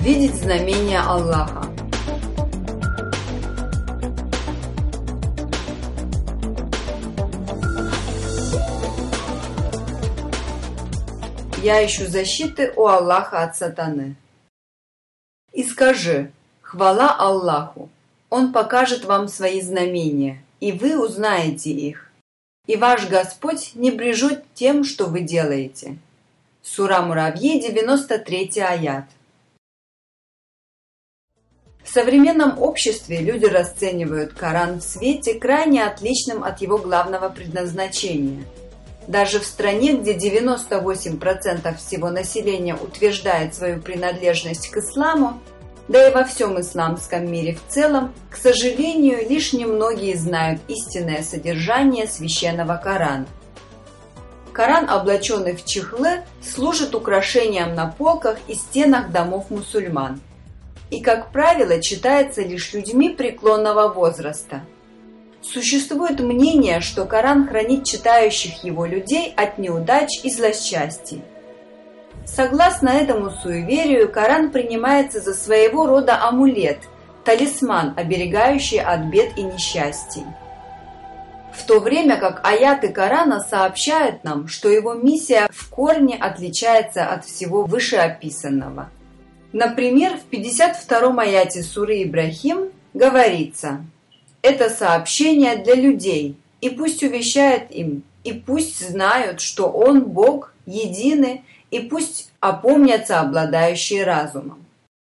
Увидеть знамения Аллаха. Я ищу защиты у Аллаха от сатаны. И скажи: хвала Аллаху, Он покажет вам свои знамения, и вы узнаете их. И ваш Господь не брежет тем, что вы делаете. Сура Муравьи, 93 аят. В современном обществе люди расценивают Коран в свете, крайне отличным от его главного предназначения. Даже в стране, где 98% всего населения утверждает свою принадлежность к исламу, да и во всем исламском мире в целом, к сожалению, лишь немногие знают истинное содержание священного Корана. Коран, облаченный в чехлы, служит украшением на полках и стенах домов мусульман и, как правило, читается лишь людьми преклонного возраста. Существует мнение, что Коран хранит читающих его людей от неудач и злосчастий. Согласно этому суеверию, Коран принимается за своего рода амулет, талисман, оберегающий от бед и несчастий. В то время как аяты Корана сообщают нам, что его миссия в корне отличается от всего вышеописанного. Например, в 52-м аяте суры Ибрахим говорится: «Это сообщение для людей, и пусть увещает им, и пусть знают, что Он Бог, единый, и пусть опомнятся обладающие разумом».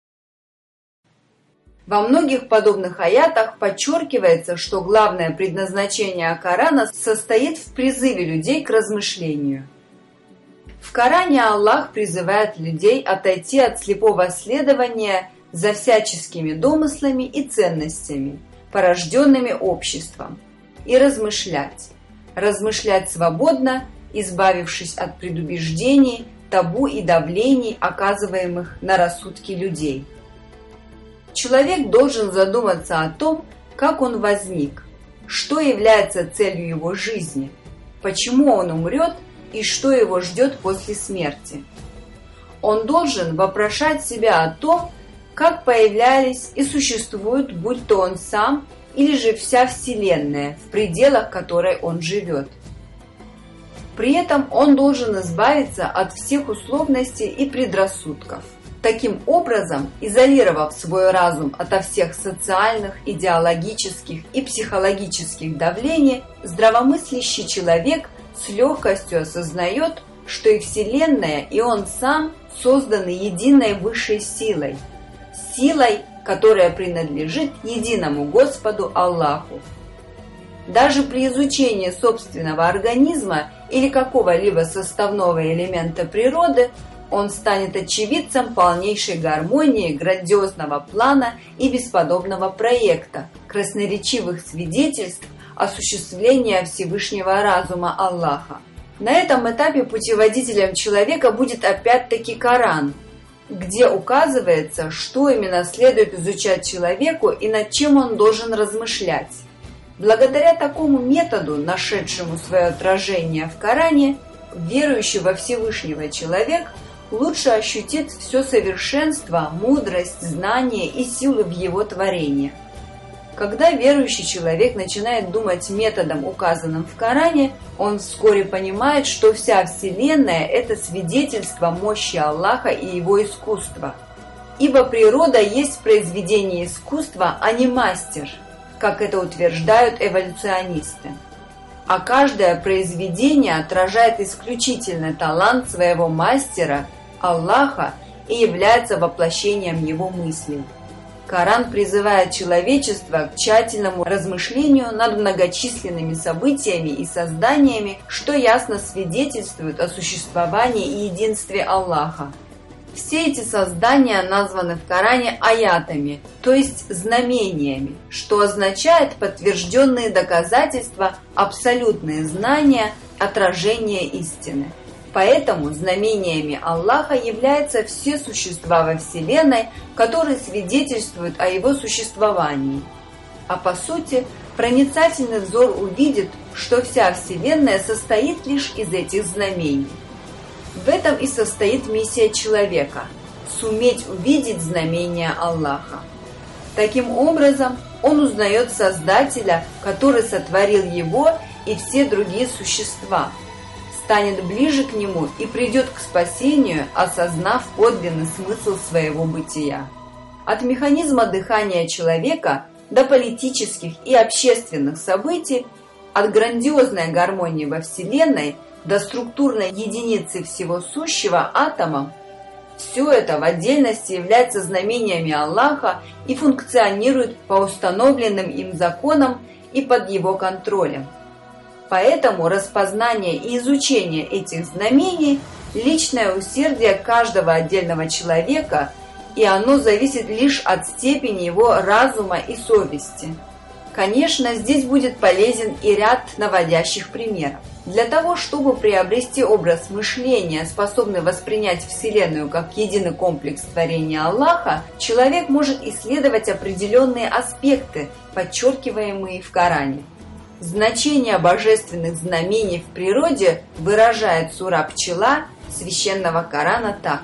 Во многих подобных аятах подчеркивается, что главное предназначение Корана состоит в призыве людей к размышлению. В Коране Аллах призывает людей отойти от слепого следования за всяческими домыслами и ценностями, порожденными обществом, и размышлять. Размышлять свободно, избавившись от предубеждений, табу и давлений, оказываемых на рассудки людей. Человек должен задуматься о том, как он возник, что является целью его жизни, почему он умрет и что его ждет после смерти. Он должен вопрошать себя о том, как появлялись и существуют, будь то он сам или же вся Вселенная, в пределах которой он живет. При этом он должен избавиться от всех условностей и предрассудков. Таким образом, изолировав свой разум ото всех социальных, идеологических и психологических давлений, здравомыслящий человек с легкостью осознает, что и Вселенная, и он сам созданы единой высшей силой, которая принадлежит единому Господу Аллаху. Даже при изучении собственного организма или какого-либо составного элемента природы он станет очевидцем полнейшей гармонии, грандиозного плана и бесподобного проекта, красноречивых свидетельств осуществления Всевышнего разума Аллаха. На этом этапе путеводителем человека будет опять-таки Коран, где указывается, что именно следует изучать человеку и над чем он должен размышлять. Благодаря такому методу, нашедшему свое отражение в Коране, верующий во Всевышнего человек лучше ощутит все совершенство, мудрость, знание и силу в его творении. Когда верующий человек начинает думать методом, указанным в Коране, он вскоре понимает, что вся Вселенная – это свидетельство мощи Аллаха и его искусства. Ибо природа есть произведение искусства, а не мастер, как это утверждают эволюционисты. А каждое произведение отражает исключительный талант своего мастера, Аллаха, и является воплощением его мыслей. Коран призывает человечество к тщательному размышлению над многочисленными событиями и созданиями, что ясно свидетельствует о существовании и единстве Аллаха. Все эти создания названы в Коране аятами, то есть знамениями, что означает подтвержденные доказательства, абсолютные знания, отражение истины. Поэтому знамениями Аллаха являются все существа во Вселенной, которые свидетельствуют о его существовании. А по сути, проницательный взор увидит, что вся Вселенная состоит лишь из этих знамений. В этом и состоит миссия человека – суметь увидеть знамения Аллаха. Таким образом, он узнает Создателя, который сотворил его и все другие существа, станет ближе к нему и придет к спасению, осознав подлинный смысл своего бытия. От механизма дыхания человека до политических и общественных событий, от грандиозной гармонии во Вселенной до структурной единицы всего сущего атома, все это в отдельности является знамениями Аллаха и функционирует по установленным им законам и под его контролем. Поэтому распознание и изучение этих знамений – личное усердие каждого отдельного человека, и оно зависит лишь от степени его разума и совести. Конечно, здесь будет полезен и ряд наводящих примеров. Для того, чтобы приобрести образ мышления, способный воспринять Вселенную как единый комплекс творения Аллаха, человек может исследовать определенные аспекты, подчеркиваемые в Коране. Значение божественных знамений в природе выражает сура «Пчела» священного Корана так.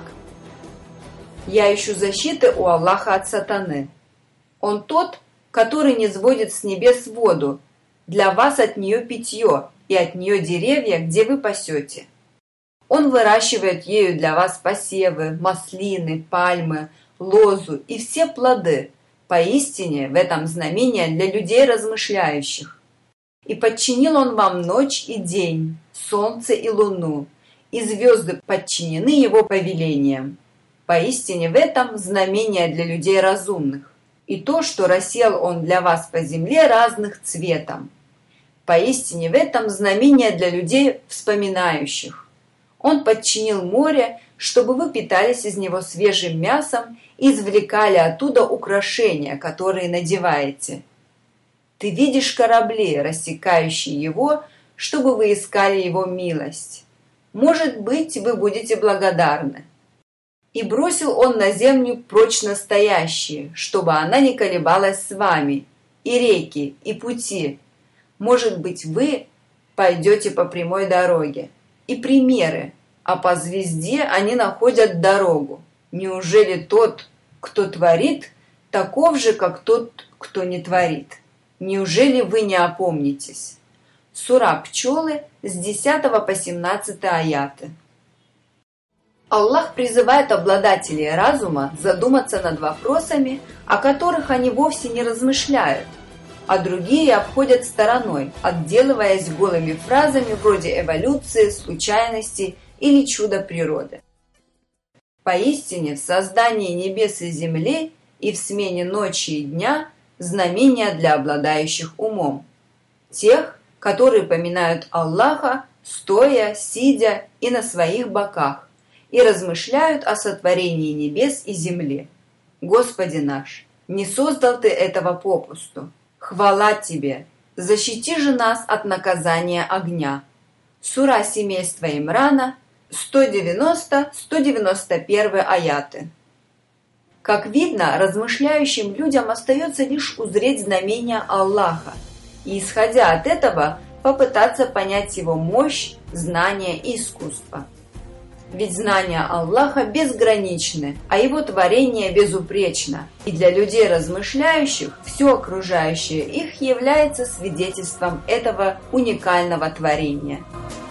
«Я ищу защиты у Аллаха от сатаны. Он тот, который низводит с небес воду, для вас от нее питье, и от нее деревья, где вы пасете. Он выращивает ею для вас посевы, маслины, пальмы, лозу и все плоды. Поистине в этом знамение для людей размышляющих. И подчинил он вам ночь и день, солнце и луну, и звезды подчинены его повелениям. Поистине в этом знамение для людей разумных. И то, что рассеял он для вас по земле разных цветом. Поистине в этом знамение для людей вспоминающих. Он подчинил море, чтобы вы питались из него свежим мясом и извлекали оттуда украшения, которые надеваете. Ты видишь корабли, рассекающие его, чтобы вы искали его милость. Может быть, вы будете благодарны. И бросил он на землю прочно стоящие, чтобы она не колебалась с вами, и реки, и пути. Может быть, вы пойдете по прямой дороге. И примеры, а по звезде они находят дорогу. Неужели тот, кто творит, таков же, как тот, кто не творит? Неужели вы не опомнитесь? Сура «Пчелы» с 10 по 17 аяты. Аллах призывает обладателей разума задуматься над вопросами, о которых они вовсе не размышляют, а другие обходят стороной, отделываясь голыми фразами вроде эволюции, случайности или чуда природы. Поистине в создании небес и земли и в смене ночи и дня знамения для обладающих умом, тех, которые поминают Аллаха, стоя, сидя и на своих боках, и размышляют о сотворении небес и земли. Господи наш, не создал Ты этого попусту. Хвала Тебе! Защити же нас от наказания огня. Сура семейства Имрана, 190-191 аяты. Как видно, размышляющим людям остается лишь узреть знамения Аллаха и, исходя от этого, попытаться понять его мощь, знания и искусство. Ведь знания Аллаха безграничны, а его творение безупречно, и для людей размышляющих все окружающее их является свидетельством этого уникального творения.